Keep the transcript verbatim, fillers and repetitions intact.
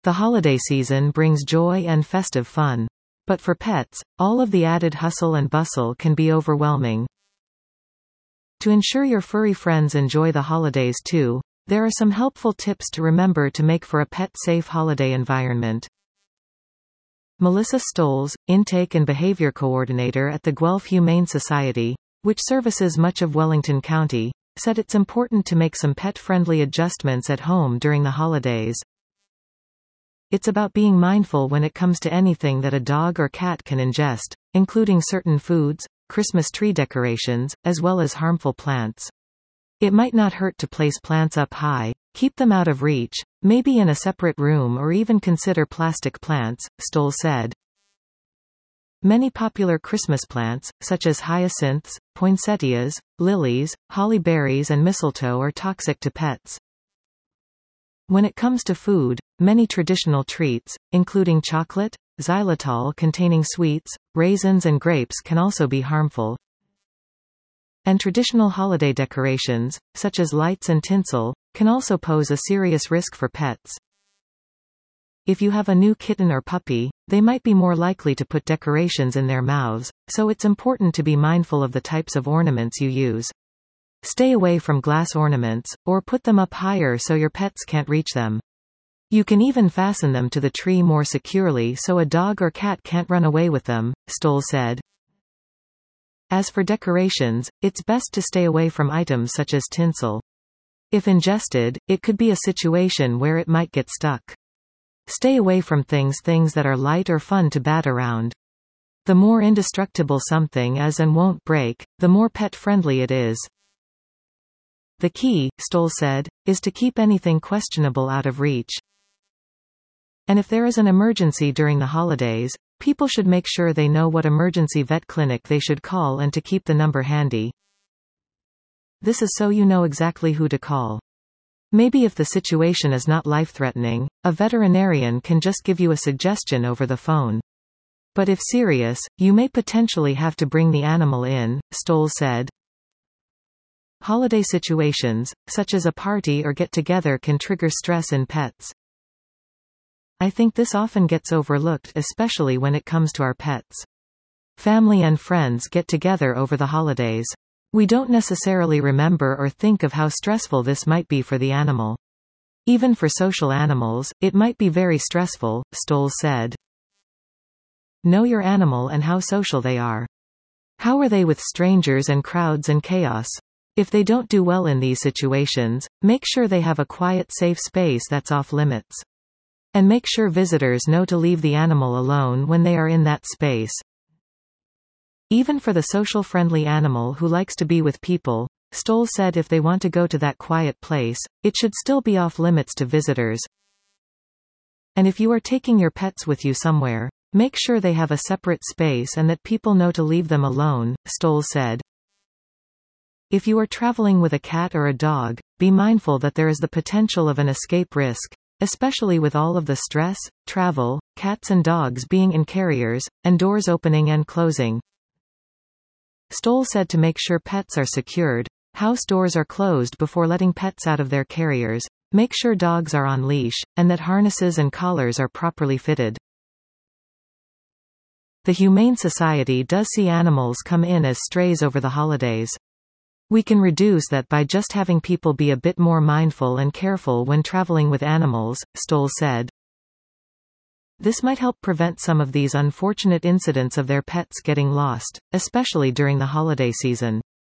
The holiday season brings joy and festive fun. But for pets, all of the added hustle and bustle can be overwhelming. To ensure your furry friends enjoy the holidays too, there are some helpful tips to remember to make for a pet-safe holiday environment. Melissa Stoles, Intake and Behavior Coordinator at the Guelph Humane Society, which services much of Wellington County, said it's important to make some pet-friendly adjustments at home during the holidays. It's about being mindful when it comes to anything that a dog or cat can ingest, including certain foods, Christmas tree decorations, as well as harmful plants. It might not hurt to place plants up high, keep them out of reach, maybe in a separate room, or even consider plastic plants, Stoll said. Many popular Christmas plants, such as hyacinths, poinsettias, lilies, holly berries and mistletoe, are toxic to pets. When it comes to food, many traditional treats, including chocolate, xylitol containing sweets, raisins and grapes, can also be harmful. And traditional holiday decorations, such as lights and tinsel, can also pose a serious risk for pets. If you have a new kitten or puppy, they might be more likely to put decorations in their mouths, so it's important to be mindful of the types of ornaments you use. Stay away from glass ornaments, or put them up higher so your pets can't reach them. You can even fasten them to the tree more securely so a dog or cat can't run away with them, Stoll said. As for decorations, it's best to stay away from items such as tinsel. If ingested, it could be a situation where it might get stuck. Stay away from things things that are light or fun to bat around. The more indestructible something is and won't break, the more pet-friendly it is. The key, Stoll said, is to keep anything questionable out of reach. And if there is an emergency during the holidays, people should make sure they know what emergency vet clinic they should call and to keep the number handy. This is so you know exactly who to call. Maybe if the situation is not life-threatening, a veterinarian can just give you a suggestion over the phone. But if serious, you may potentially have to bring the animal in, Stoll said. Holiday situations, such as a party or get-together, can trigger stress in pets. I think this often gets overlooked, especially when it comes to our pets. Family and friends get together over the holidays. We don't necessarily remember or think of how stressful this might be for the animal. Even for social animals, it might be very stressful, Stoll said. Know your animal and how social they are. How are they with strangers and crowds and chaos? If they don't do well in these situations, make sure they have a quiet, safe space that's off limits. And make sure visitors know to leave the animal alone when they are in that space. Even for the social-friendly animal who likes to be with people, Stoll said, if they want to go to that quiet place, it should still be off limits to visitors. And if you are taking your pets with you somewhere, make sure they have a separate space and that people know to leave them alone, Stoll said. If you are traveling with a cat or a dog, be mindful that there is the potential of an escape risk, especially with all of the stress, travel, cats and dogs being in carriers, and doors opening and closing. Stoll said to make sure pets are secured, house doors are closed before letting pets out of their carriers, make sure dogs are on leash, and that harnesses and collars are properly fitted. The Humane Society does see animals come in as strays over the holidays. We can reduce that by just having people be a bit more mindful and careful when traveling with animals, Stoll said. This might help prevent some of these unfortunate incidents of their pets getting lost, especially during the holiday season.